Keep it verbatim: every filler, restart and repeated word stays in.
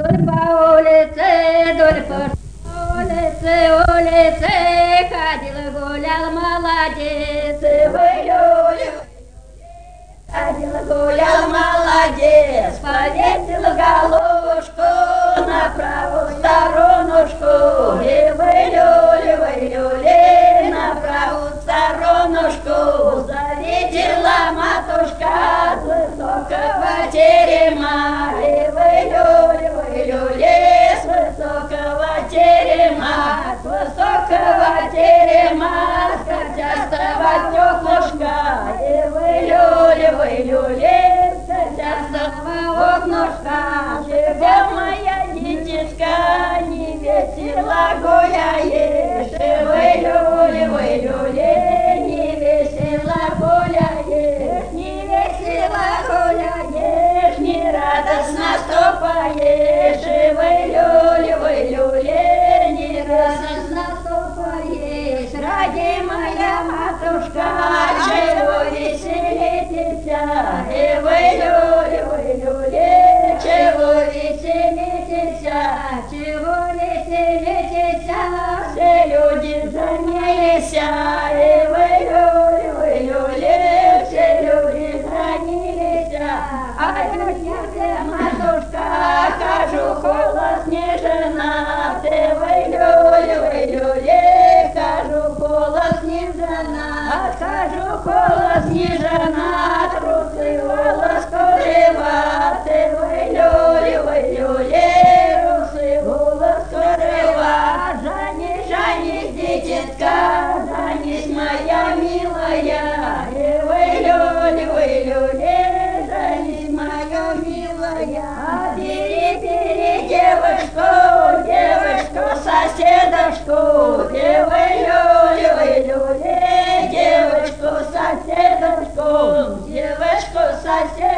Вдоль по улице, вдоль по улице, улице ходил, гулял молодец. Ходил, гулял молодец, повесил галушку на правую сторонушку. И вы-люли, вы-люли, на правую сторонушку. Завидела матушка с высокого терема. И вы-люли, вы-люли, с высокого терема, с высокого терема, с котястого стеклышка. И вы-люли, вы-люли, с котястого окнушка. Живет моя дитятка, не весело гуляешь. И вы-люли, вы-люли, не весело гуляешь, не весело гуляешь, не радостно ступаешь. И вы-люли, вы-люли, не радостно ступаешь. Родимая матушка, чего веселитесь? И вы-люли, вы-люли, чего веселитесь? Чего веселитесь? Все люди занялись. И вы-люли, вы-люли, все люди занялись. А я, матушка, хожу холос не женат. И вы-люли, вы-люли, хожу холос не женат. Хожу холос не женат, русый волос куреват. И вы-люли, вы-люли, русый волос куреват. Жанись, жанись, дитятка, жанись, моя милая. И вы-люли, вы-люли, жанись, моя милая. Бери, бери девушку, девушку, соседушку. И вы-люли, вы-люли, девушку, соседушку, девушку, соседушку.